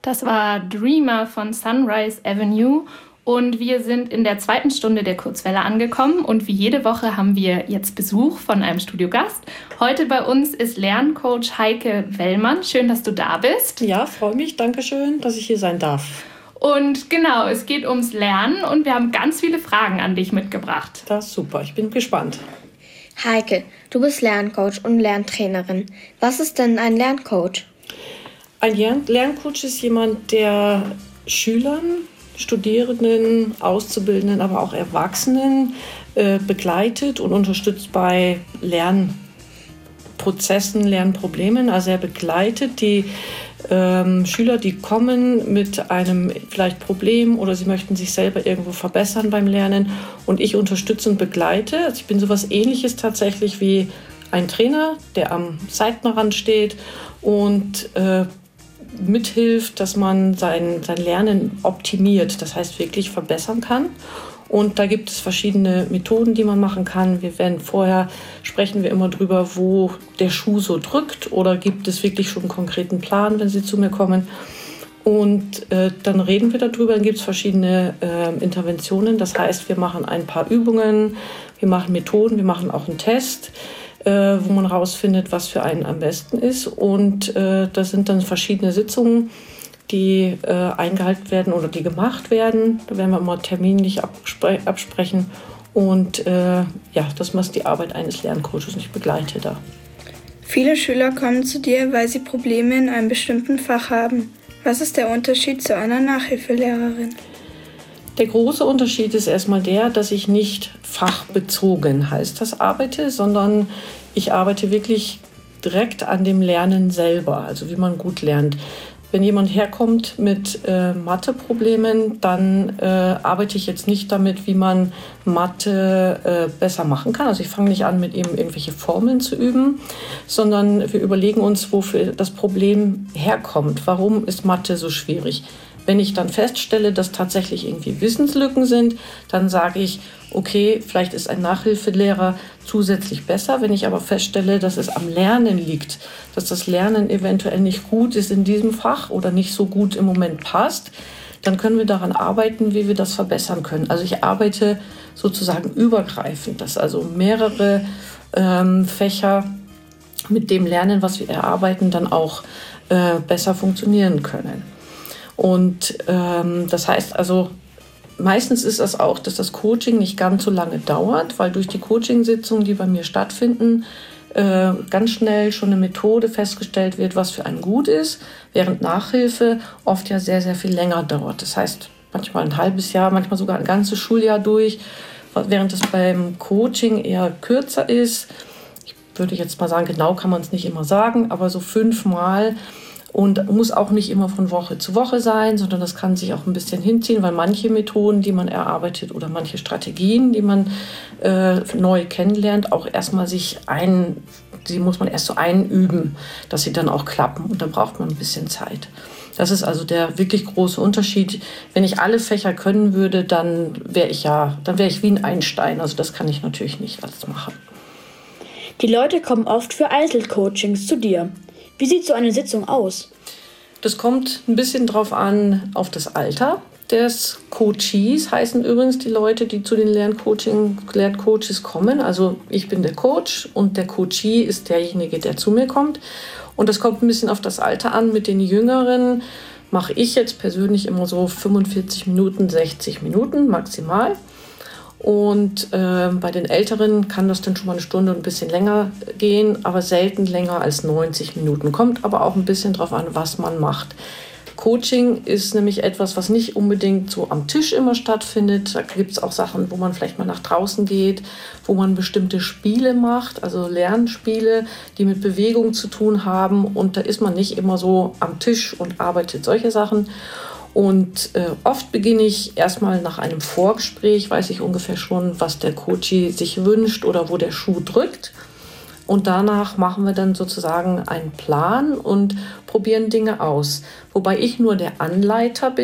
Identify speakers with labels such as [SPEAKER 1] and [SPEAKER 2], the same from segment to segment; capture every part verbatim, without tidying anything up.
[SPEAKER 1] Das war Dreamer von Sunrise Avenue und wir sind in der zweiten Stunde der Kurzwelle angekommen und wie jede Woche haben wir jetzt Besuch von einem Studiogast. Heute bei uns ist Lerncoach Heike Wellmann. Schön, dass du da bist.
[SPEAKER 2] Ja, freue mich. Dankeschön, dass ich hier sein darf.
[SPEAKER 1] Und genau, es geht ums Lernen und wir haben ganz viele Fragen an dich mitgebracht.
[SPEAKER 2] Das ist super, ich bin gespannt.
[SPEAKER 3] Heike, du bist Lerncoach und Lerntrainerin. Was ist denn ein Lerncoach?
[SPEAKER 2] Ein Lerncoach ist jemand, der Schülern, Studierenden, Auszubildenden, aber auch Erwachsenen äh, begleitet und unterstützt bei Lernprozessen, Lernproblemen. Also er begleitet die ähm, Schüler, die kommen mit einem vielleicht Problem oder sie möchten sich selber irgendwo verbessern beim Lernen. Und ich unterstütze und begleite. Also ich bin sowas Ähnliches tatsächlich wie ein Trainer, der am Seitenrand steht und äh, mithilft, dass man sein, sein Lernen optimiert, das heißt wirklich verbessern kann. Und da gibt es verschiedene Methoden, die man machen kann. Wir werden vorher, sprechen wir immer drüber, wo der Schuh so drückt oder gibt es wirklich schon einen konkreten Plan, wenn Sie zu mir kommen. Und äh, dann reden wir darüber, dann gibt es verschiedene äh, Interventionen. Das heißt, wir machen ein paar Übungen, wir machen Methoden, wir machen auch einen Test, Äh, wo man rausfindet, was für einen am besten ist. Und äh, das sind dann verschiedene Sitzungen, die äh, eingehalten werden oder die gemacht werden. Da werden wir immer terminlich abspre- absprechen. Und äh, ja, das ist die Arbeit eines Lerncoaches und ich begleite da.
[SPEAKER 4] Viele Schüler kommen zu dir, weil sie Probleme in einem bestimmten Fach haben. Was ist der Unterschied zu einer Nachhilfelehrerin?
[SPEAKER 2] Der große Unterschied ist erstmal der, dass ich nicht fachbezogen, heißt das, arbeite, sondern ich arbeite wirklich direkt an dem Lernen selber, also wie man gut lernt. Wenn jemand herkommt mit äh, Mathe-Problemen, dann äh, arbeite ich jetzt nicht damit, wie man Mathe äh, besser machen kann. Also ich fange nicht an, mit ihm irgendwelche Formeln zu üben, sondern wir überlegen uns, wofür das Problem herkommt. Warum ist Mathe so schwierig? Wenn ich dann feststelle, dass tatsächlich irgendwie Wissenslücken sind, dann sage ich, okay, vielleicht ist ein Nachhilfelehrer zusätzlich besser. Wenn ich aber feststelle, dass es am Lernen liegt, dass das Lernen eventuell nicht gut ist in diesem Fach oder nicht so gut im Moment passt, dann können wir daran arbeiten, wie wir das verbessern können. Also ich arbeite sozusagen übergreifend, dass also mehrere ähm, Fächer mit dem Lernen, was wir erarbeiten, dann auch äh, besser funktionieren können. Und ähm, das heißt also, meistens ist das auch, dass das Coaching nicht ganz so lange dauert, weil durch die Coachingsitzungen, die bei mir stattfinden, äh, ganz schnell schon eine Methode festgestellt wird, was für einen gut ist, während Nachhilfe oft ja sehr, sehr viel länger dauert. Das heißt, manchmal ein halbes Jahr, manchmal sogar ein ganzes Schuljahr durch, während es beim Coaching eher kürzer ist. Ich würde jetzt mal sagen, genau kann man es nicht immer sagen, aber so fünfmal. Und muss auch nicht immer von Woche zu Woche sein, sondern das kann sich auch ein bisschen hinziehen, weil manche Methoden, die man erarbeitet oder manche Strategien, die man äh, neu kennenlernt, auch erstmal sich ein, die muss man erst so einüben, dass sie dann auch klappen. Und dann braucht man ein bisschen Zeit. Das ist also der wirklich große Unterschied. Wenn ich alle Fächer können würde, dann wäre ich ja, dann wäre ich wie ein Einstein. Also das kann ich natürlich nicht alles machen.
[SPEAKER 5] Die Leute kommen oft für Einzelcoachings zu dir. Wie sieht so eine Sitzung aus?
[SPEAKER 2] Das kommt ein bisschen drauf an, auf das Alter des Coaches, heißen übrigens die Leute, die zu den Lerncoaching, Lerncoaches kommen. Also ich bin der Coach und der Coachee ist derjenige, der zu mir kommt. Und das kommt ein bisschen auf das Alter an. Mit den Jüngeren mache ich jetzt persönlich immer so fünfundvierzig Minuten, sechzig Minuten maximal. Und äh, bei den Älteren kann das dann schon mal eine Stunde und ein bisschen länger gehen, aber selten länger als neunzig Minuten. Kommt aber auch ein bisschen drauf an, was man macht. Coaching ist nämlich etwas, was nicht unbedingt so am Tisch immer stattfindet. Da gibt es auch Sachen, wo man vielleicht mal nach draußen geht, wo man bestimmte Spiele macht, also Lernspiele, die mit Bewegung zu tun haben. Und da ist man nicht immer so am Tisch und arbeitet solche Sachen. Und äh, oft beginne ich erstmal nach einem Vorgespräch, weiß ich ungefähr schon, was der Coachee sich wünscht oder wo der Schuh drückt. Und danach machen wir dann sozusagen einen Plan und probieren Dinge aus. Wobei ich nur der Anleiter bin,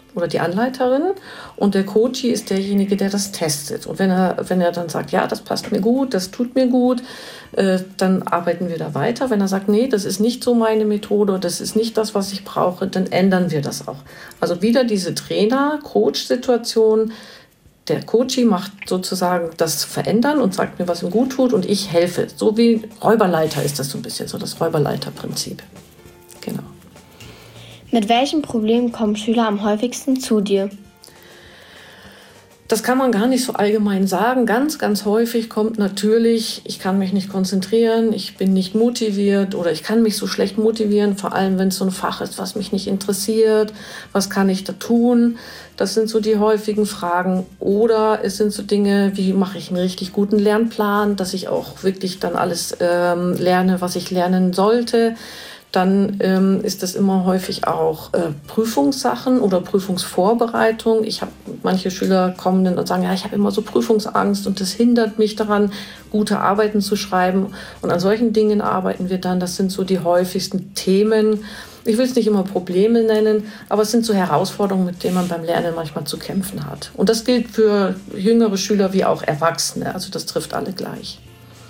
[SPEAKER 2] oder die Anleiterin und der Coach ist derjenige, der das testet. Und wenn er, wenn er dann sagt, ja, das passt mir gut, das tut mir gut, äh, dann arbeiten wir da weiter. Wenn er sagt, nee, das ist nicht so meine Methode, das ist nicht das, was ich brauche, dann ändern wir das auch. Also wieder diese Trainer-Coach-Situation. Der Coach macht sozusagen das Verändern und sagt mir, was ihm gut tut und ich helfe. So wie Räuberleiter ist das so ein bisschen, so das Räuberleiter-Prinzip. Genau.
[SPEAKER 3] Mit welchen Problemen kommen Schüler am häufigsten zu dir?
[SPEAKER 2] Das kann man gar nicht so allgemein sagen. Ganz, ganz häufig kommt natürlich, ich kann mich nicht konzentrieren, ich bin nicht motiviert oder ich kann mich so schlecht motivieren, vor allem wenn es so ein Fach ist, was mich nicht interessiert. Was kann ich da tun? Das sind so die häufigen Fragen. Oder es sind so Dinge, wie mache ich einen richtig guten Lernplan, dass ich auch wirklich dann alles ähm, lerne, was ich lernen sollte. Dann ähm, ist das immer häufig auch äh, Prüfungssachen oder Prüfungsvorbereitung. Ich habe manche Schüler kommen dann und sagen, ja, ich habe immer so Prüfungsangst und das hindert mich daran, gute Arbeiten zu schreiben. Und an solchen Dingen arbeiten wir dann. Das sind so die häufigsten Themen. Ich will es nicht immer Probleme nennen, aber es sind so Herausforderungen, mit denen man beim Lernen manchmal zu kämpfen hat. Und das gilt für jüngere Schüler wie auch Erwachsene. Also das trifft alle gleich.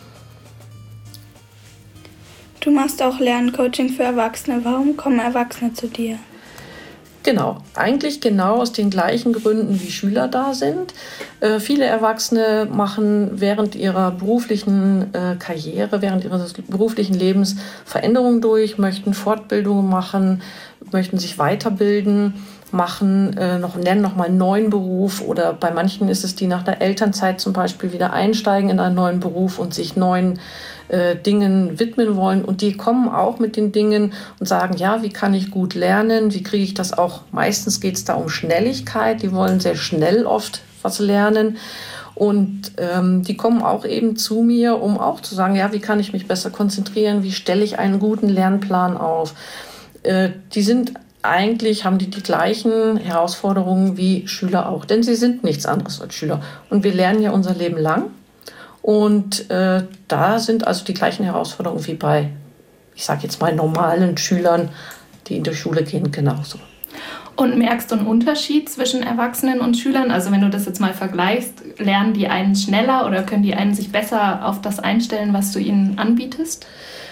[SPEAKER 4] Du machst auch Lerncoaching für Erwachsene. Warum kommen Erwachsene zu dir?
[SPEAKER 2] Genau, eigentlich genau aus den gleichen Gründen, wie Schüler da sind. Äh, viele Erwachsene machen während ihrer beruflichen äh, Karriere, während ihres beruflichen Lebens Veränderungen durch, möchten Fortbildungen machen, möchten sich weiterbilden, machen, äh, noch, lernen noch mal einen neuen Beruf oder bei manchen ist es, die nach der Elternzeit zum Beispiel wieder einsteigen in einen neuen Beruf und sich neuen äh, Dingen widmen wollen. Und die kommen auch mit den Dingen und sagen, ja, wie kann ich gut lernen, wie kriege ich das auch, meistens geht es da um Schnelligkeit, die wollen sehr schnell oft was lernen. Und ähm, die kommen auch eben zu mir, um auch zu sagen, ja, wie kann ich mich besser konzentrieren, wie stelle ich einen guten Lernplan auf. Äh, die sind eigentlich, haben die die gleichen Herausforderungen wie Schüler auch, denn sie sind nichts anderes als Schüler. Und wir lernen ja unser Leben lang. Und äh, da sind also die gleichen Herausforderungen wie bei, ich sage jetzt mal, normalen Schülern, die in die Schule gehen, genauso.
[SPEAKER 1] Und merkst du einen Unterschied zwischen Erwachsenen und Schülern? Also wenn du das jetzt mal vergleichst, lernen die einen schneller oder können die einen sich besser auf das einstellen, was du ihnen anbietest?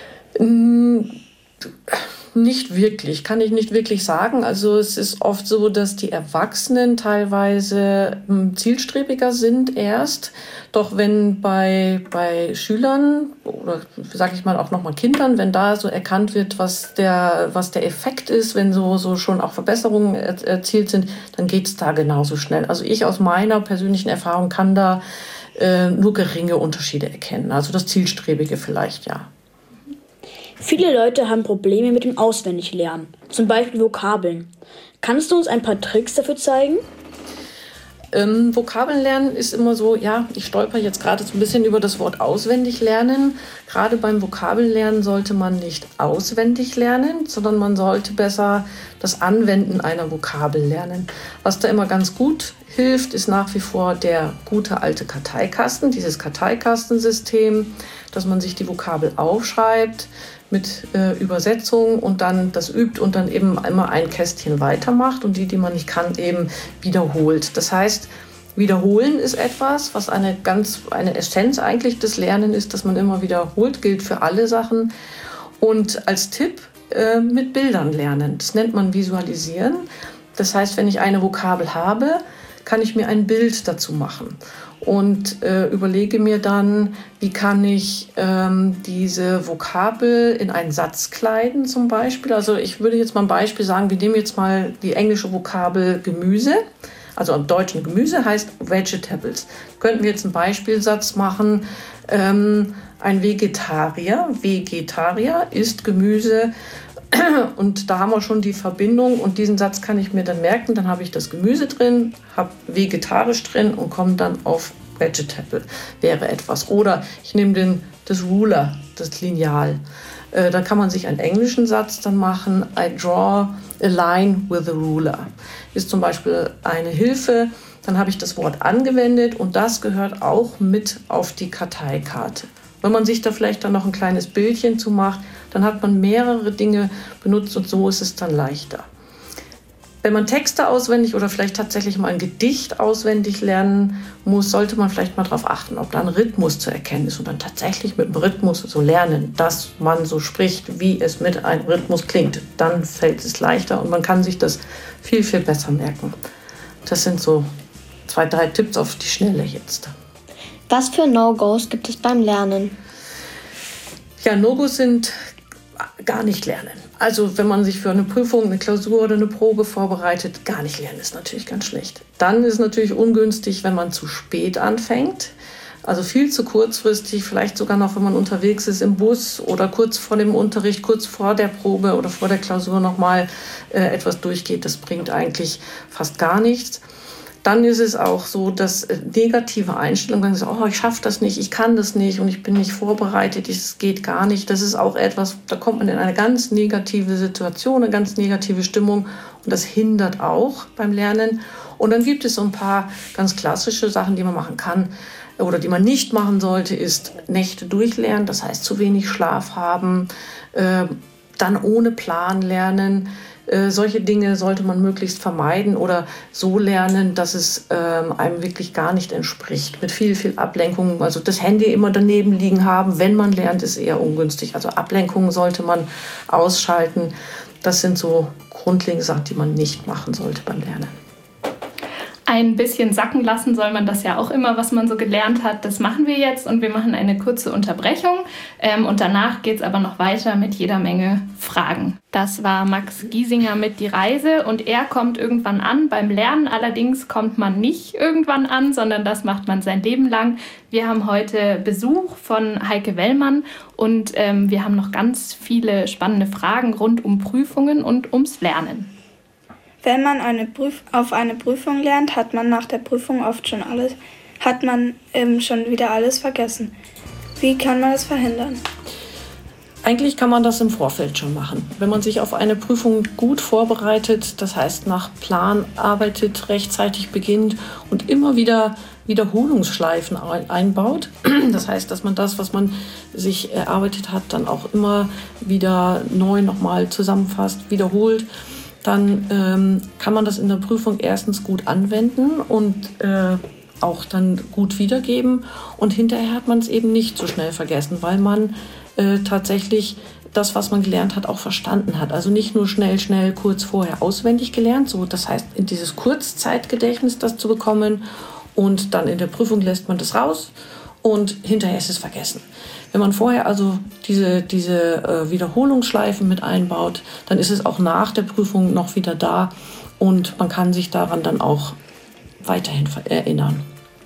[SPEAKER 2] Nicht wirklich, kann ich nicht wirklich sagen. Also es ist oft so, dass die Erwachsenen teilweise zielstrebiger sind erst. Doch wenn bei, bei Schülern oder sage ich mal auch nochmal Kindern, wenn da so erkannt wird, was der, was der Effekt ist, wenn so, so schon auch Verbesserungen er, erzielt sind, dann geht es da genauso schnell. Also ich aus meiner persönlichen Erfahrung kann da äh, nur geringe Unterschiede erkennen. Also das Zielstrebige vielleicht, ja.
[SPEAKER 5] Viele Leute haben Probleme mit dem Auswendiglernen, zum Beispiel Vokabeln. Kannst du uns ein paar Tricks dafür zeigen?
[SPEAKER 2] Ähm, Vokabeln lernen ist immer so, ja, ich stolper jetzt gerade so ein bisschen über das Wort auswendig lernen. Gerade beim Vokabellernen sollte man nicht auswendig lernen, sondern man sollte besser das Anwenden einer Vokabel lernen. Was da immer ganz gut hilft, ist nach wie vor der gute alte Karteikasten, dieses Karteikastensystem, dass man sich die Vokabel aufschreibt mit äh, Übersetzung und dann das übt und dann eben immer ein Kästchen weitermacht und die, die man nicht kann, eben wiederholt. Das heißt, wiederholen ist etwas, was eine ganz eine Essenz eigentlich des Lernens ist, dass man immer wiederholt, gilt für alle Sachen. Und als Tipp äh, mit Bildern lernen. Das nennt man Visualisieren. Das heißt, wenn ich eine Vokabel habe, kann ich mir ein Bild dazu machen. Und äh, überlege mir dann, wie kann ich ähm, diese Vokabel in einen Satz kleiden zum Beispiel. Also ich würde jetzt mal ein Beispiel sagen, wir nehmen jetzt mal die englische Vokabel Gemüse. Also im Deutschen Gemüse heißt Vegetables. Könnten wir jetzt einen Beispielsatz machen, ähm, ein Vegetarier, Vegetarier isst Gemüse. Und da haben wir schon die Verbindung und diesen Satz kann ich mir dann merken. Dann habe ich das Gemüse drin, habe vegetarisch drin und komme dann auf Vegetable, wäre etwas. Oder ich nehme den, das Ruler, das Lineal. Äh, da kann man sich einen englischen Satz dann machen. I draw a line with a ruler. Ist zum Beispiel eine Hilfe. Dann habe ich das Wort angewendet und das gehört auch mit auf die Karteikarte. Wenn man sich da vielleicht dann noch ein kleines Bildchen zu macht, dann hat man mehrere Dinge benutzt und so ist es dann leichter. Wenn man Texte auswendig oder vielleicht tatsächlich mal ein Gedicht auswendig lernen muss, sollte man vielleicht mal darauf achten, ob da ein Rhythmus zu erkennen ist und dann tatsächlich mit dem Rhythmus so lernen, dass man so spricht, wie es mit einem Rhythmus klingt. Dann fällt es leichter und man kann sich das viel, viel besser merken. Das sind so zwei, drei Tipps auf die Schnelle jetzt.
[SPEAKER 3] Was für No-Gos gibt es beim Lernen?
[SPEAKER 2] Ja, No-Gos sind gar nicht lernen. Also wenn man sich für eine Prüfung, eine Klausur oder eine Probe vorbereitet, gar nicht lernen ist natürlich ganz schlecht. Dann ist es natürlich ungünstig, wenn man zu spät anfängt. Also viel zu kurzfristig, vielleicht sogar noch, wenn man unterwegs ist im Bus oder kurz vor dem Unterricht, kurz vor der Probe oder vor der Klausur nochmal äh, etwas durchgeht. Das bringt eigentlich fast gar nichts. Dann ist es auch so, dass negative Einstellungen sagen, oh, ich schaffe das nicht, ich kann das nicht und ich bin nicht vorbereitet, es geht gar nicht. Das ist auch etwas, da kommt man in eine ganz negative Situation, eine ganz negative Stimmung und das hindert auch beim Lernen. Und dann gibt es so ein paar ganz klassische Sachen, die man machen kann oder die man nicht machen sollte, ist Nächte durchlernen, das heißt zu wenig Schlaf haben, äh, dann ohne Plan lernen. Äh, solche Dinge sollte man möglichst vermeiden oder so lernen, dass es ähm, einem wirklich gar nicht entspricht. Mit viel, viel Ablenkung. Also das Handy immer daneben liegen haben, wenn man lernt, ist eher ungünstig. Also Ablenkungen sollte man ausschalten. Das sind so grundlegende Sachen, die man nicht machen sollte beim Lernen.
[SPEAKER 1] Ein bisschen sacken lassen soll man das ja auch immer, was man so gelernt hat. Das machen wir jetzt und wir machen eine kurze Unterbrechung. Ähm, und danach geht es aber noch weiter mit jeder Menge Fragen. Das war Max Giesinger mit Die Reise und er kommt irgendwann an. Beim Lernen allerdings kommt man nicht irgendwann an, sondern das macht man sein Leben lang. Wir haben heute Besuch von Heike Wellmann und ähm, wir haben noch ganz viele spannende Fragen rund um Prüfungen und ums Lernen.
[SPEAKER 4] Wenn man eine Prüf- auf eine Prüfung lernt, hat man nach der Prüfung oft schon alles, hat man ähm, schon wieder alles vergessen. Wie kann man das verhindern?
[SPEAKER 2] Eigentlich kann man das im Vorfeld schon machen. Wenn man sich auf eine Prüfung gut vorbereitet, das heißt nach Plan arbeitet, rechtzeitig beginnt und immer wieder Wiederholungsschleifen einbaut. Das heißt, dass man das, was man sich erarbeitet hat, dann auch immer wieder neu nochmal zusammenfasst, wiederholt. Dann ähm, kann man das in der Prüfung erstens gut anwenden und äh, auch dann gut wiedergeben. Und hinterher hat man es eben nicht so schnell vergessen, weil man äh, tatsächlich das, was man gelernt hat, auch verstanden hat. Also nicht nur schnell, schnell, kurz vorher auswendig gelernt. So, das heißt, in dieses Kurzzeitgedächtnis das zu bekommen und dann in der Prüfung lässt man das raus und hinterher ist es vergessen. Wenn man vorher also diese, diese äh, Wiederholungsschleifen mit einbaut, dann ist es auch nach der Prüfung noch wieder da und man kann sich daran dann auch weiterhin erinnern.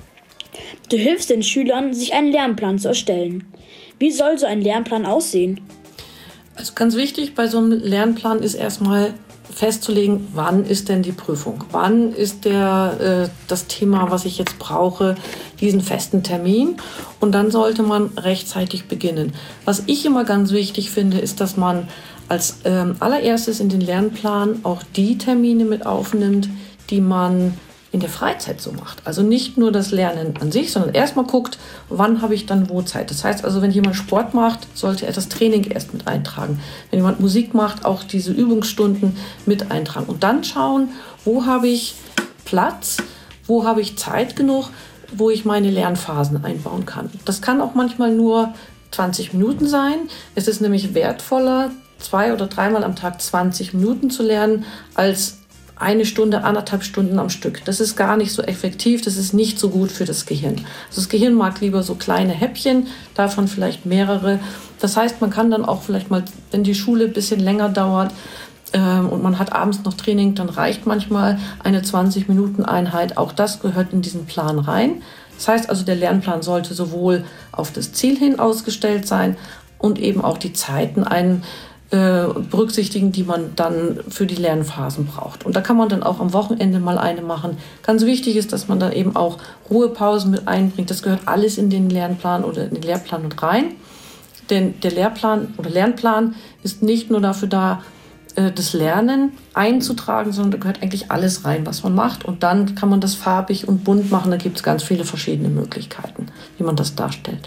[SPEAKER 5] Du hilfst den Schülern, sich einen Lernplan zu erstellen. Wie soll so ein Lernplan aussehen?
[SPEAKER 2] Also ganz wichtig bei so einem Lernplan ist erstmal festzulegen, wann ist denn die Prüfung? Wann ist der, äh, das Thema, was ich jetzt brauche, diesen festen Termin? Und dann sollte man rechtzeitig beginnen. Was ich immer ganz wichtig finde, ist, dass man als ähm, allererstes in den Lernplan auch die Termine mit aufnimmt, die man in der Freizeit so macht. Also nicht nur das Lernen an sich, sondern erstmal guckt, wann habe ich dann wo Zeit. Das heißt also, wenn jemand Sport macht, sollte er das Training erst mit eintragen. Wenn jemand Musik macht, auch diese Übungsstunden mit eintragen. Und dann schauen, wo habe ich Platz, wo habe ich Zeit genug, wo ich meine Lernphasen einbauen kann. Das kann auch manchmal nur zwanzig Minuten sein. Es ist nämlich wertvoller, zwei oder dreimal am Tag zwanzig Minuten zu lernen, als eine Stunde, anderthalb Stunden am Stück. Das ist gar nicht so effektiv, das ist nicht so gut für das Gehirn. Also das Gehirn mag lieber so kleine Häppchen, davon vielleicht mehrere. Das heißt, man kann dann auch vielleicht mal, wenn die Schule ein bisschen länger dauert ähm, und man hat abends noch Training, dann reicht manchmal eine zwanzig-Minuten-Einheit. Auch das gehört in diesen Plan rein. Das heißt also, der Lernplan sollte sowohl auf das Ziel hin ausgestellt sein und eben auch die Zeiten ein berücksichtigen, die man dann für die Lernphasen braucht. Und da kann man dann auch am Wochenende mal eine machen. Ganz wichtig ist, dass man da eben auch Ruhepausen mit einbringt. Das gehört alles in den Lernplan oder in den Lehrplan mit rein. Denn der Lehrplan oder Lernplan ist nicht nur dafür da, das Lernen einzutragen, sondern da gehört eigentlich alles rein, was man macht. Und dann kann man das farbig und bunt machen. Da gibt es ganz viele verschiedene Möglichkeiten, wie man das darstellt.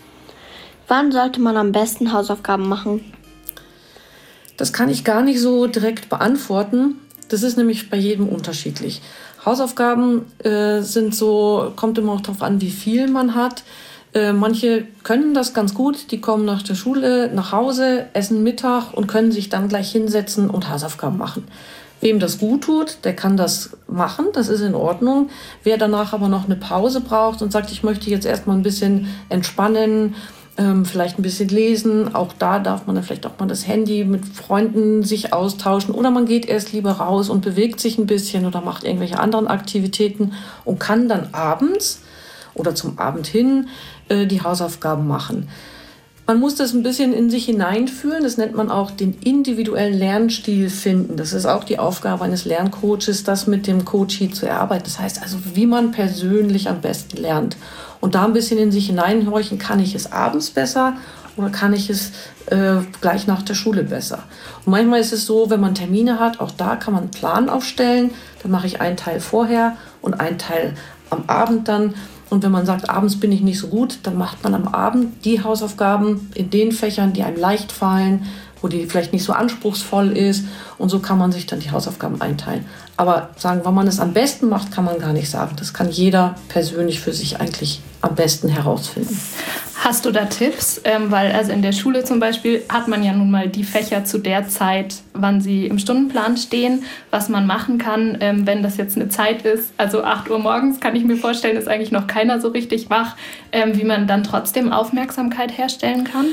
[SPEAKER 3] Wann sollte man am besten Hausaufgaben machen?
[SPEAKER 2] Das kann ich gar nicht so direkt beantworten. Das ist nämlich bei jedem unterschiedlich. Hausaufgaben äh, sind so, kommt immer auch darauf an, wie viel man hat. Äh, manche können das ganz gut, die kommen nach der Schule nach Hause, essen Mittag und können sich dann gleich hinsetzen und Hausaufgaben machen. Wem das gut tut, der kann das machen, das ist in Ordnung. Wer danach aber noch eine Pause braucht und sagt, ich möchte jetzt erstmal ein bisschen entspannen, ähm, vielleicht ein bisschen lesen, auch da darf man dann vielleicht auch mal das Handy mit Freunden sich austauschen oder man geht erst lieber raus und bewegt sich ein bisschen oder macht irgendwelche anderen Aktivitäten und kann dann abends oder zum Abend hin äh, die Hausaufgaben machen. Man muss das ein bisschen in sich hineinfühlen. Das nennt man auch den individuellen Lernstil finden. Das ist auch die Aufgabe eines Lerncoaches, das mit dem Coachee zu erarbeiten. Das heißt also, wie man persönlich am besten lernt. Und da ein bisschen in sich hineinhorchen, kann ich es abends besser oder kann ich es äh, gleich nach der Schule besser. Und manchmal ist es so, wenn man Termine hat, auch da kann man einen Plan aufstellen. Dann mache ich einen Teil vorher und einen Teil am Abend dann. Und wenn man sagt, abends bin ich nicht so gut, dann macht man am Abend die Hausaufgaben in den Fächern, die einem leicht fallen, wo die vielleicht nicht so anspruchsvoll ist. Und so kann man sich dann die Hausaufgaben einteilen. Aber sagen, wann man es am besten macht, kann man gar nicht sagen. Das kann jeder persönlich für sich eigentlich am besten herausfinden.
[SPEAKER 1] Hast du da Tipps? Ähm, weil also in der Schule zum Beispiel hat man ja nun mal die Fächer zu der Zeit, wann sie im Stundenplan stehen, was man machen kann, ähm, wenn das jetzt eine Zeit ist. Also acht Uhr morgens kann ich mir vorstellen, ist eigentlich noch keiner so richtig wach, ähm, wie man dann trotzdem Aufmerksamkeit herstellen kann.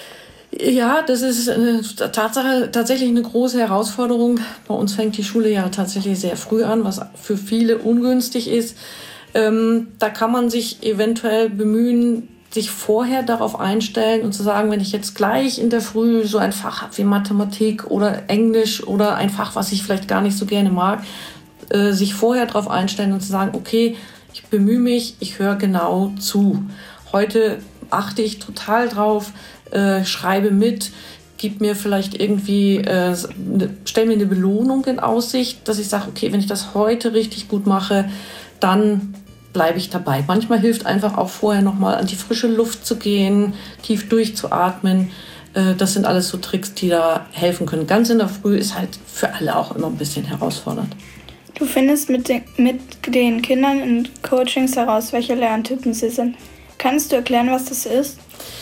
[SPEAKER 2] Ja, das ist eine Tatsache, tatsächlich eine große Herausforderung. Bei uns fängt die Schule ja tatsächlich sehr früh an, was für viele ungünstig ist. Ähm, da kann man sich eventuell bemühen, sich vorher darauf einstellen und zu sagen, wenn ich jetzt gleich in der Früh so ein Fach habe wie Mathematik oder Englisch oder ein Fach, was ich vielleicht gar nicht so gerne mag, äh, sich vorher darauf einstellen und zu sagen, okay, ich bemühe mich, ich höre genau zu. Heute achte ich total drauf, äh, schreibe mit, gib mir vielleicht irgendwie, äh, ne, stell mir eine Belohnung in Aussicht, dass ich sage, okay, wenn ich das heute richtig gut mache, dann bleibe ich dabei. Manchmal hilft einfach auch vorher nochmal an die frische Luft zu gehen, tief durchzuatmen. Äh, das sind alles so Tricks, die da helfen können. Ganz in der Früh ist halt für alle auch immer ein bisschen herausfordernd.
[SPEAKER 4] Du findest mit den, mit den Kindern in Coachings heraus, welche Lerntypen sie sind. Kannst du erklären, was das ist?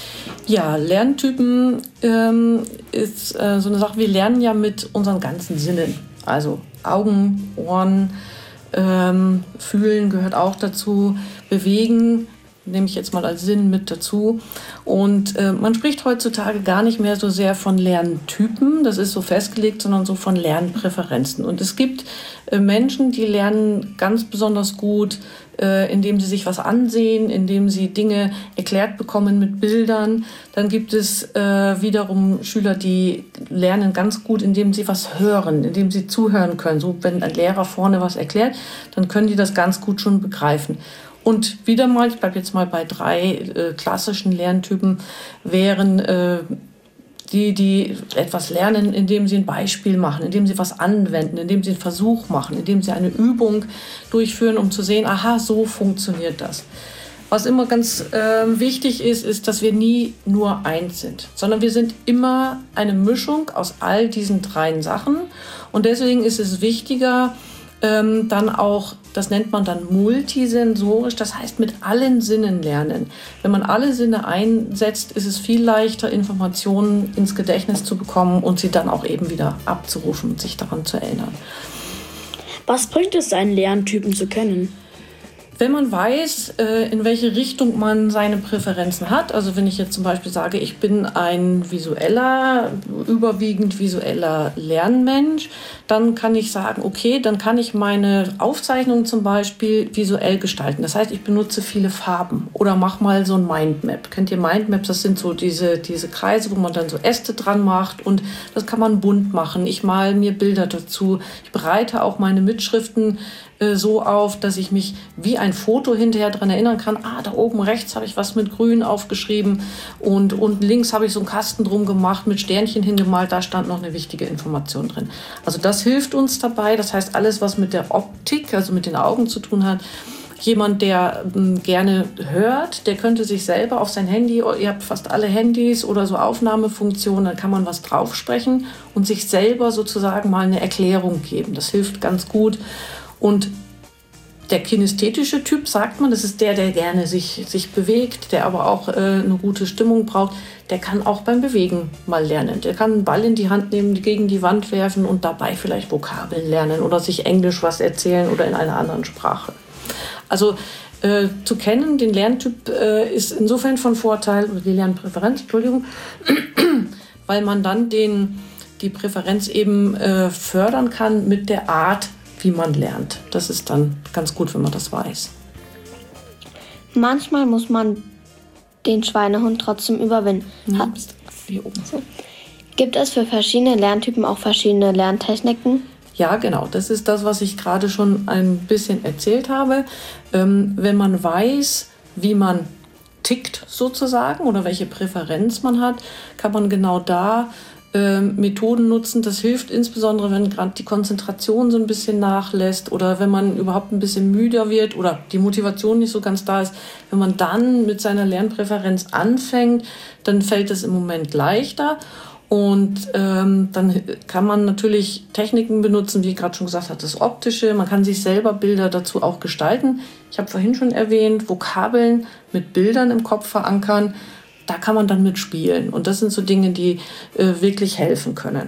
[SPEAKER 2] Ja, Lerntypen ähm, ist äh, so eine Sache, wir lernen ja mit unseren ganzen Sinnen. Also Augen, Ohren, ähm, Fühlen gehört auch dazu, Bewegen nehme ich jetzt mal als Sinn mit dazu. Und äh, man spricht heutzutage gar nicht mehr so sehr von Lerntypen, das ist so festgelegt, sondern so von Lernpräferenzen. Und es gibt äh, Menschen, die lernen ganz besonders gut, äh, indem sie sich was ansehen, indem sie Dinge erklärt bekommen mit Bildern. Dann gibt es äh, wiederum Schüler, die lernen ganz gut, indem sie was hören, indem sie zuhören können. So, wenn ein Lehrer vorne was erklärt, dann können die das ganz gut schon begreifen. Und wieder mal, ich bleibe jetzt mal bei drei äh, klassischen Lerntypen, wären äh, die, die etwas lernen, indem sie ein Beispiel machen, indem sie was anwenden, indem sie einen Versuch machen, indem sie eine Übung durchführen, um zu sehen, aha, so funktioniert das. Was immer ganz äh, wichtig ist, ist, dass wir nie nur eins sind, sondern wir sind immer eine Mischung aus all diesen drei Sachen. Und deswegen ist es wichtiger, ähm, dann auch, das nennt man dann multisensorisch, das heißt mit allen Sinnen lernen. Wenn man alle Sinne einsetzt, ist es viel leichter, Informationen ins Gedächtnis zu bekommen und sie dann auch eben wieder abzurufen und sich daran zu erinnern.
[SPEAKER 5] Was bringt es, einen Lerntypen zu kennen?
[SPEAKER 2] Wenn man weiß, in welche Richtung man seine Präferenzen hat, also wenn ich jetzt zum Beispiel sage, ich bin ein visueller, überwiegend visueller Lernmensch, dann kann ich sagen, okay, dann kann ich meine Aufzeichnungen zum Beispiel visuell gestalten. Das heißt, ich benutze viele Farben oder mache mal so ein Mindmap. Kennt ihr Mindmaps? Das sind so diese, diese Kreise, wo man dann so Äste dran macht und das kann man bunt machen. Ich male mir Bilder dazu. Ich bereite auch meine Mitschriften so auf, dass ich mich wie ein Foto hinterher daran erinnern kann, ah, da oben rechts habe ich was mit Grün aufgeschrieben und unten links habe ich so einen Kasten drum gemacht, mit Sternchen hingemalt, da stand noch eine wichtige Information drin. Also das hilft uns dabei, das heißt alles, was mit der Optik, also mit den Augen zu tun hat, Jemand, der ähm, gerne hört, der könnte sich selber auf sein Handy, ihr habt fast alle Handys oder so Aufnahmefunktionen, dann kann man was draufsprechen und sich selber sozusagen mal eine Erklärung geben. Das hilft ganz gut. Und der kinästhetische Typ, sagt man, das ist der, der gerne sich, sich bewegt, der aber auch äh, eine gute Stimmung braucht, der kann auch beim Bewegen mal lernen. Der kann einen Ball in die Hand nehmen, gegen die Wand werfen und dabei vielleicht Vokabeln lernen oder sich Englisch was erzählen oder in einer anderen Sprache. Also äh, zu kennen, den Lerntyp äh, ist insofern von Vorteil, oder die Lernpräferenz, Entschuldigung, weil man dann den, die Präferenz eben äh, fördern kann mit der Art, wie man lernt. Das ist dann ganz gut, wenn man das weiß.
[SPEAKER 3] Manchmal muss man den Schweinehund trotzdem überwinden.
[SPEAKER 2] Ja, hier oben.
[SPEAKER 3] So. Gibt es für verschiedene Lerntypen auch verschiedene Lerntechniken?
[SPEAKER 2] Ja, genau. Das ist das, was ich gerade schon ein bisschen erzählt habe. Ähm, wenn man weiß, wie man tickt sozusagen oder welche Präferenz man hat, kann man genau da Methoden nutzen. Das hilft insbesondere, wenn gerade die Konzentration so ein bisschen nachlässt oder wenn man überhaupt ein bisschen müder wird oder die Motivation nicht so ganz da ist. Wenn man dann mit seiner Lernpräferenz anfängt, dann fällt es im Moment leichter. Und ähm, dann kann man natürlich Techniken benutzen, wie ich gerade schon gesagt habe, das Optische. Man kann sich selber Bilder dazu auch gestalten. Ich habe vorhin schon erwähnt, Vokabeln mit Bildern im Kopf verankern. Da kann man dann mitspielen. Und das sind so Dinge, die äh, wirklich helfen können.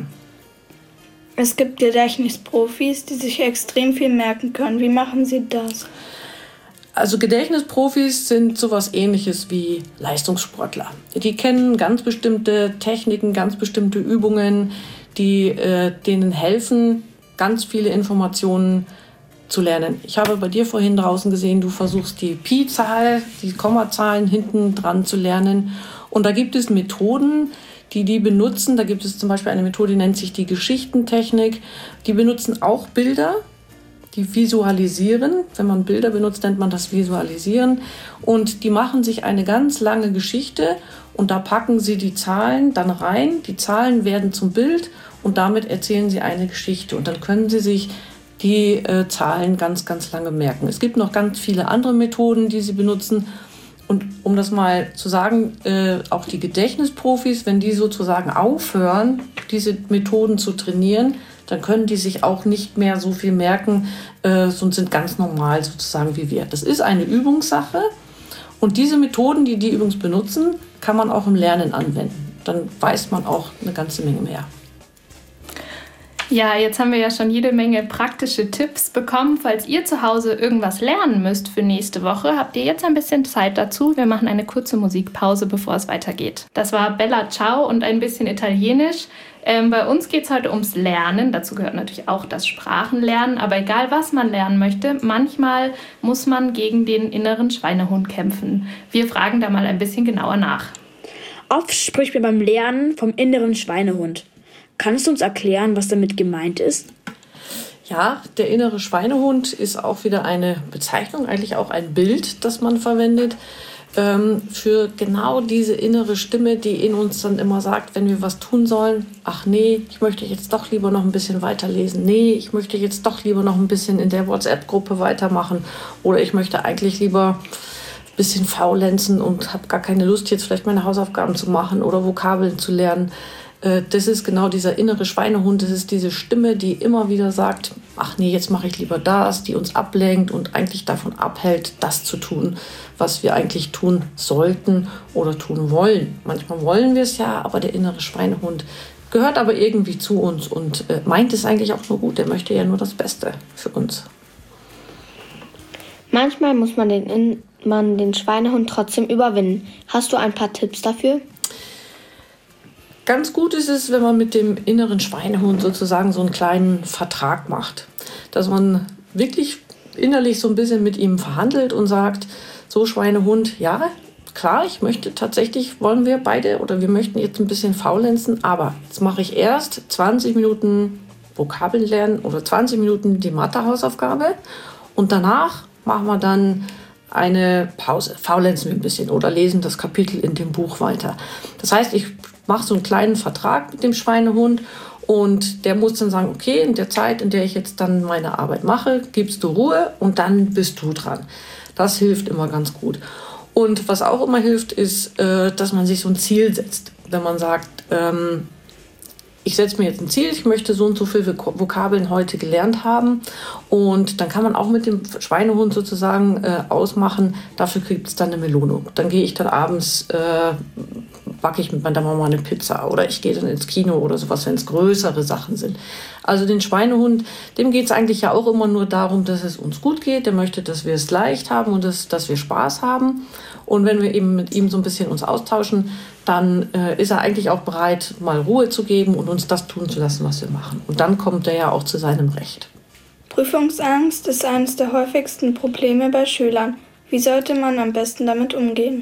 [SPEAKER 4] Es gibt Gedächtnisprofis, die sich extrem viel merken können. Wie machen sie das?
[SPEAKER 2] Also Gedächtnisprofis sind sowas Ähnliches wie Leistungssportler. Die kennen ganz bestimmte Techniken, ganz bestimmte Übungen, die äh, denen helfen, ganz viele Informationen zu lernen. Ich habe bei dir vorhin draußen gesehen, du versuchst die Pi-Zahl, die Kommazahlen hinten dran zu lernen. Und da gibt es Methoden, die die benutzen. Da gibt es zum Beispiel eine Methode, die nennt sich die Geschichtentechnik. Die benutzen auch Bilder, die visualisieren. Wenn man Bilder benutzt, nennt man das Visualisieren. Und die machen sich eine ganz lange Geschichte und da packen sie die Zahlen dann rein. Die Zahlen werden zum Bild und damit erzählen sie eine Geschichte. Und dann können sie sich die äh, Zahlen ganz, ganz lange merken. Es gibt noch ganz viele andere Methoden, die sie benutzen. Und um das mal zu sagen, äh, auch die Gedächtnisprofis, wenn die sozusagen aufhören, diese Methoden zu trainieren, dann können die sich auch nicht mehr so viel merken äh, und sind ganz normal sozusagen wie wir. Das ist eine Übungssache. Und diese Methoden, die die übrigens benutzen, kann man auch im Lernen anwenden. Dann weiß man auch eine ganze Menge mehr.
[SPEAKER 1] Ja, jetzt haben wir ja schon jede Menge praktische Tipps bekommen. Falls ihr zu Hause irgendwas lernen müsst für nächste Woche, habt ihr jetzt ein bisschen Zeit dazu. Wir machen eine kurze Musikpause, bevor es weitergeht. Das war Bella Ciao und ein bisschen Italienisch. Ähm, bei uns geht es heute ums Lernen. Dazu gehört natürlich auch das Sprachenlernen. Aber egal, was man lernen möchte, manchmal muss man gegen den inneren Schweinehund kämpfen. Wir fragen da mal ein bisschen genauer nach.
[SPEAKER 5] Oft spricht man beim Lernen vom inneren Schweinehund. Kannst du uns erklären, was damit gemeint ist?
[SPEAKER 2] Ja, der innere Schweinehund ist auch wieder eine Bezeichnung, eigentlich auch ein Bild, das man verwendet ähm, für genau diese innere Stimme, die in uns dann immer sagt, wenn wir was tun sollen, ach nee, ich möchte jetzt doch lieber noch ein bisschen weiterlesen, nee, ich möchte jetzt doch lieber noch ein bisschen in der WhatsApp-Gruppe weitermachen oder ich möchte eigentlich lieber ein bisschen faulenzen und habe gar keine Lust, jetzt vielleicht meine Hausaufgaben zu machen oder Vokabeln zu lernen. Das ist genau dieser innere Schweinehund, das ist diese Stimme, die immer wieder sagt, ach nee, jetzt mache ich lieber das, die uns ablenkt und eigentlich davon abhält, das zu tun, was wir eigentlich tun sollten oder tun wollen. Manchmal wollen wir es ja, aber der innere Schweinehund gehört aber irgendwie zu uns und äh, meint es eigentlich auch nur gut, der möchte ja nur das Beste für uns.
[SPEAKER 3] Manchmal muss man den, man den Schweinehund trotzdem überwinden. Hast du ein paar Tipps dafür?
[SPEAKER 2] Ganz gut ist es, wenn man mit dem inneren Schweinehund sozusagen so einen kleinen Vertrag macht. Dass man wirklich innerlich so ein bisschen mit ihm verhandelt und sagt, so Schweinehund, ja, klar, ich möchte tatsächlich, wollen wir beide oder wir möchten jetzt ein bisschen faulenzen, aber jetzt mache ich erst zwanzig Minuten Vokabeln lernen oder zwanzig Minuten die Mathe-Hausaufgabe und danach machen wir dann eine Pause, faulenzen wir ein bisschen oder lesen das Kapitel in dem Buch weiter. Das heißt, ich mache so einen kleinen Vertrag mit dem Schweinehund Und der muss dann sagen, okay, in der Zeit, in der ich jetzt dann meine Arbeit mache, gibst du Ruhe und dann bist du dran. Das hilft immer ganz gut. Und was auch immer hilft, ist, dass man sich so ein Ziel setzt. Wenn man sagt, ähm, ich setze mir jetzt ein Ziel, ich möchte so und so viele Vokabeln heute gelernt haben. Und dann kann man auch mit dem Schweinehund sozusagen äh, ausmachen, dafür gibt es dann eine Belohnung. Dann gehe ich dann abends, äh, backe ich mit meiner Mama eine Pizza oder ich gehe dann ins Kino oder sowas, wenn es größere Sachen sind. Also den Schweinehund, dem geht es eigentlich ja auch immer nur darum, dass es uns gut geht. Der möchte, dass wir es leicht haben und dass, dass wir Spaß haben. Und wenn wir eben mit ihm so ein bisschen uns austauschen, dann äh, ist er eigentlich auch bereit, mal Ruhe zu geben und uns das tun zu lassen, was wir machen. Und dann kommt er ja auch zu seinem Recht.
[SPEAKER 4] Prüfungsangst ist eines der häufigsten Probleme bei Schülern. Wie sollte man am besten damit umgehen?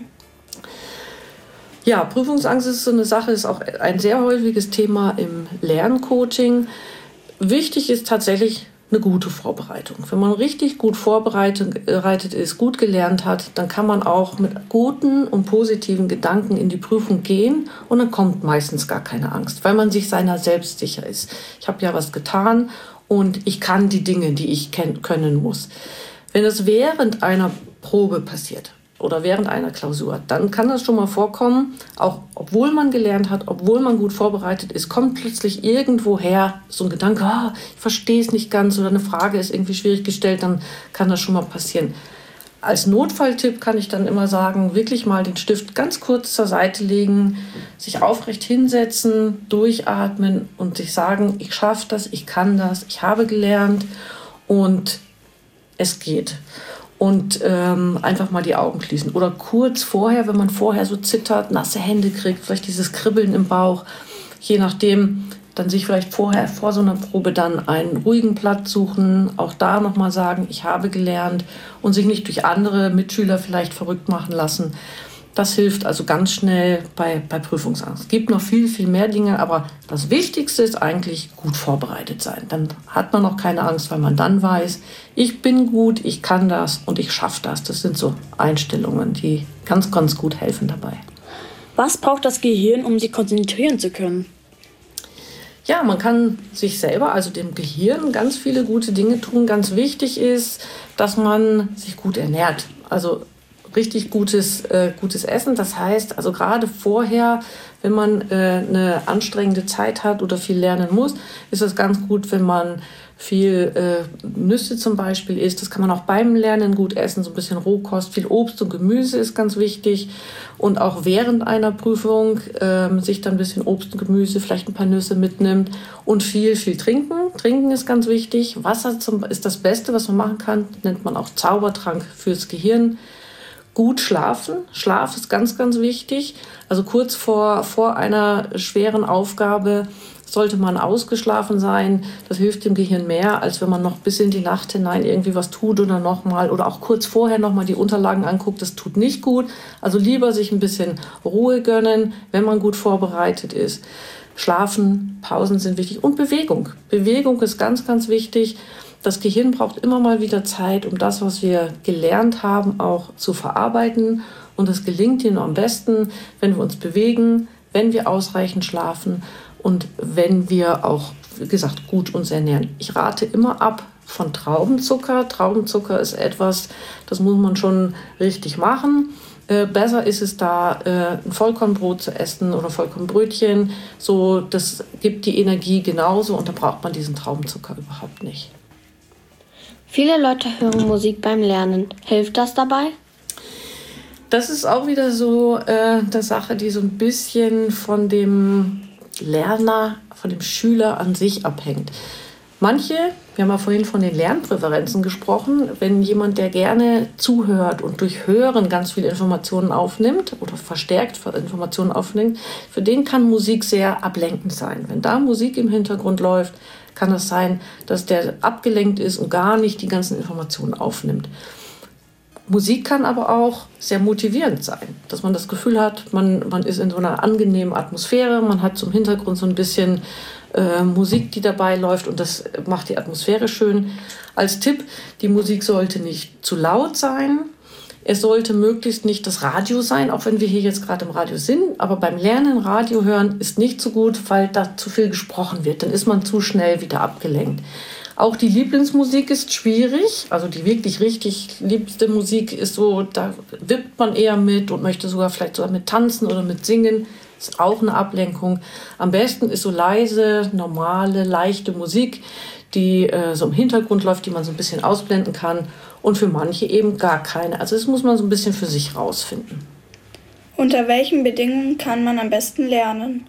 [SPEAKER 2] Ja, Prüfungsangst ist so eine Sache, ist auch ein sehr häufiges Thema im Lerncoaching. Wichtig ist tatsächlich eine gute Vorbereitung. Wenn man richtig gut vorbereitet ist, gut gelernt hat, dann kann man auch mit guten und positiven Gedanken in die Prüfung gehen und dann kommt meistens gar keine Angst, weil man sich seiner selbst sicher ist. Ich habe ja was getan und ich kann die Dinge, die ich können muss. Wenn es während einer Probe passiert oder während einer Klausur, dann kann das schon mal vorkommen, auch obwohl man gelernt hat, obwohl man gut vorbereitet ist, kommt plötzlich irgendwoher so ein Gedanke, oh, ich verstehe es nicht ganz oder eine Frage ist irgendwie schwierig gestellt, dann kann das schon mal passieren. Als Notfalltipp kann ich dann immer sagen, wirklich mal den Stift ganz kurz zur Seite legen, sich aufrecht hinsetzen, durchatmen und sich sagen, ich schaffe das, ich kann das, ich habe gelernt und es geht. Und ähm, einfach mal die Augen schließen. Oder kurz vorher, wenn man vorher so zittert, nasse Hände kriegt, vielleicht dieses Kribbeln im Bauch, je nachdem, dann sich vielleicht vorher vor so einer Probe dann einen ruhigen Platz suchen, auch da nochmal sagen, ich habe gelernt und sich nicht durch andere Mitschüler vielleicht verrückt machen lassen. Das hilft also ganz schnell bei, bei Prüfungsangst. Es gibt noch viel, viel mehr Dinge, aber das Wichtigste ist eigentlich gut vorbereitet sein. Dann hat man noch keine Angst, weil man dann weiß, ich bin gut, ich kann das und ich schaffe das. Das sind so Einstellungen, die ganz, ganz gut helfen dabei.
[SPEAKER 5] Was braucht das Gehirn, um sich konzentrieren zu können?
[SPEAKER 2] Ja, man kann sich selber, also dem Gehirn, ganz viele gute Dinge tun. Ganz wichtig ist, dass man sich gut ernährt. Also richtig gutes, äh, gutes Essen. Das heißt, also gerade vorher, wenn man äh, eine anstrengende Zeit hat oder viel lernen muss, ist es ganz gut, wenn man viel äh, Nüsse zum Beispiel isst. Das kann man auch beim Lernen gut essen, so ein bisschen Rohkost. Viel Obst und Gemüse ist ganz wichtig. Und auch während einer Prüfung äh, sich dann ein bisschen Obst und Gemüse, vielleicht ein paar Nüsse mitnimmt und viel, viel trinken. Trinken ist ganz wichtig. Wasser zum, ist das Beste, was man machen kann. Nennt man auch Zaubertrank fürs Gehirn. Gut schlafen. Schlaf ist ganz, ganz wichtig. Also kurz vor, vor einer schweren Aufgabe sollte man ausgeschlafen sein. Das hilft dem Gehirn mehr, als wenn man noch bis in die Nacht hinein irgendwie was tut oder nochmal oder auch kurz vorher nochmal die Unterlagen anguckt. Das tut nicht gut. Also lieber sich ein bisschen Ruhe gönnen, wenn man gut vorbereitet ist. Schlafen, Pausen sind wichtig und Bewegung. Bewegung ist ganz, ganz wichtig. Das Gehirn braucht immer mal wieder Zeit, um das, was wir gelernt haben, auch zu verarbeiten. Und das gelingt ihnen am besten, wenn wir uns bewegen, wenn wir ausreichend schlafen und wenn wir auch, wie gesagt, gut uns ernähren. Ich rate immer ab von Traubenzucker. Traubenzucker ist etwas, das muss man schon richtig machen. Äh, besser ist es da, äh, ein Vollkornbrot zu essen oder Vollkornbrötchen. So, das gibt die Energie genauso und da braucht man diesen Traubenzucker überhaupt nicht.
[SPEAKER 3] Viele Leute hören Musik beim Lernen. Hilft das dabei?
[SPEAKER 2] Das ist auch wieder so äh, eine Sache, die so ein bisschen von dem Lerner, von dem Schüler an sich abhängt. Manche, wir haben ja vorhin von den Lernpräferenzen gesprochen, wenn jemand, der gerne zuhört und durch Hören ganz viele Informationen aufnimmt oder verstärkt Informationen aufnimmt, für den kann Musik sehr ablenkend sein. Wenn da Musik im Hintergrund läuft, kann es sein, dass der abgelenkt ist und gar nicht die ganzen Informationen aufnimmt. Musik kann aber auch sehr motivierend sein, dass man das Gefühl hat, man, man ist in so einer angenehmen Atmosphäre, man hat zum Hintergrund so ein bisschen äh, Musik, die dabei läuft und das macht die Atmosphäre schön. Als Tipp, die Musik sollte nicht zu laut sein. Es sollte möglichst nicht das Radio sein, auch wenn wir hier jetzt gerade im Radio sind. Aber beim Lernen Radio hören ist nicht so gut, weil da zu viel gesprochen wird. Dann ist man zu schnell wieder abgelenkt. Auch die Lieblingsmusik ist schwierig. Also die wirklich richtig liebste Musik ist so, da wippt man eher mit und möchte sogar vielleicht sogar mit tanzen oder mit singen. Ist auch eine Ablenkung. Am besten ist so leise, normale, leichte Musik, die äh, so im Hintergrund läuft, die man so ein bisschen ausblenden kann. Und für manche eben gar keine. Also das muss man so ein bisschen für sich rausfinden.
[SPEAKER 4] Unter welchen Bedingungen kann man am besten lernen?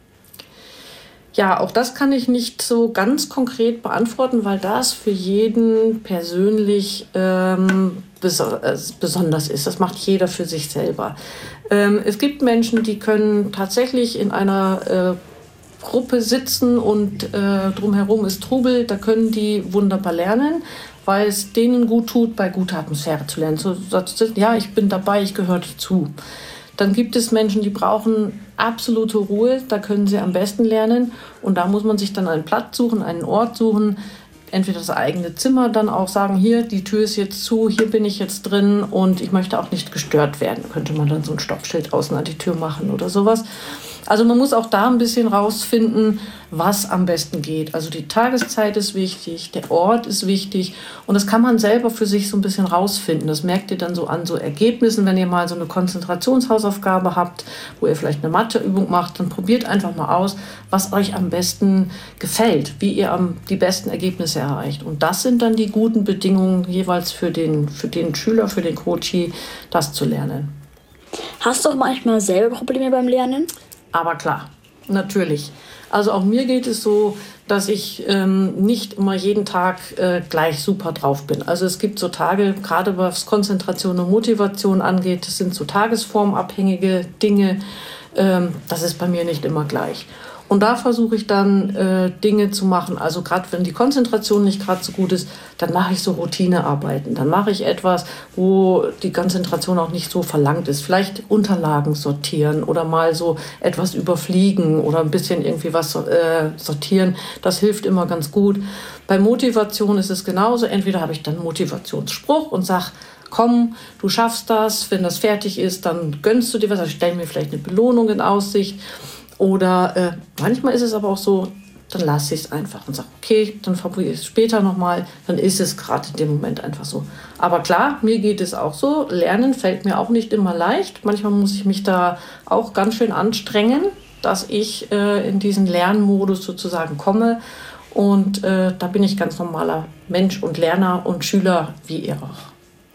[SPEAKER 2] Ja, auch das kann ich nicht so ganz konkret beantworten, weil das für jeden persönlich ähm, bes- äh, besonders ist. Das macht jeder für sich selber. Ähm, es gibt Menschen, die können tatsächlich in einer äh, Gruppe sitzen und äh, drumherum ist Trubel. Da können die wunderbar lernen, weil es denen gut tut, bei guter Atmosphäre zu lernen. So, so, ja, ich bin dabei, ich gehöre dazu. Dann gibt es Menschen, die brauchen absolute Ruhe, da können sie am besten lernen. Und da muss man sich dann einen Platz suchen, einen Ort suchen, entweder das eigene Zimmer, dann auch sagen, hier, die Tür ist jetzt zu, hier bin ich jetzt drin und ich möchte auch nicht gestört werden. Da könnte man dann so ein Stoppschild außen an die Tür machen oder sowas. Also man muss auch da ein bisschen rausfinden, was am besten geht. Also die Tageszeit ist wichtig, der Ort ist wichtig und das kann man selber für sich so ein bisschen rausfinden. Das merkt ihr dann so an so Ergebnissen, wenn ihr mal so eine Konzentrationshausaufgabe habt, wo ihr vielleicht eine Matheübung macht, dann probiert einfach mal aus, was euch am besten gefällt, wie ihr am, die besten Ergebnisse erreicht. Und das sind dann die guten Bedingungen jeweils für den, für den Schüler, für den Coachie, das zu lernen.
[SPEAKER 5] Hast du auch manchmal selber Probleme beim Lernen?
[SPEAKER 2] Aber klar, natürlich. Also auch mir geht es so, dass ich ähm, nicht immer jeden Tag äh, gleich super drauf bin. Also es gibt so Tage, gerade was Konzentration und Motivation angeht, das sind so tagesformabhängige Dinge. Ähm, das ist bei mir nicht immer gleich. Und da versuche ich dann äh, Dinge zu machen. Also gerade wenn die Konzentration nicht gerade so gut ist, dann mache ich so Routinearbeiten. Dann mache ich etwas, wo die Konzentration auch nicht so verlangt ist. Vielleicht Unterlagen sortieren oder mal so etwas überfliegen oder ein bisschen irgendwie was äh, sortieren. Das hilft immer ganz gut. Bei Motivation ist es genauso. Entweder habe ich dann einen Motivationsspruch und sage, komm, du schaffst das. Wenn das fertig ist, dann gönnst du dir was. Also stell mir vielleicht eine Belohnung in Aussicht. Oder äh, manchmal ist es aber auch so, dann lasse ich es einfach und sage, okay, dann probiere ich es später nochmal, dann ist es gerade in dem Moment einfach so. Aber klar, mir geht es auch so, Lernen fällt mir auch nicht immer leicht. Manchmal muss ich mich da auch ganz schön anstrengen, dass ich äh, in diesen Lernmodus sozusagen komme. Und äh, da bin ich ganz normaler Mensch und Lerner und Schüler wie ihr auch.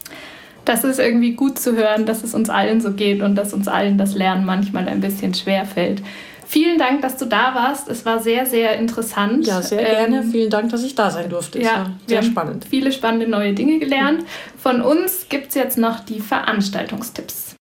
[SPEAKER 1] Das ist irgendwie gut zu hören, dass es uns allen so geht und dass uns allen das Lernen manchmal ein bisschen schwer fällt. Vielen Dank, dass du da warst. Es war sehr, sehr interessant.
[SPEAKER 2] Ja, sehr gerne. Ähm, Vielen Dank, dass ich da sein durfte. Es
[SPEAKER 1] ja,
[SPEAKER 2] war sehr
[SPEAKER 1] wir
[SPEAKER 2] spannend.
[SPEAKER 1] Viele spannende neue Dinge gelernt. Von uns gibt es jetzt noch die Veranstaltungstipps.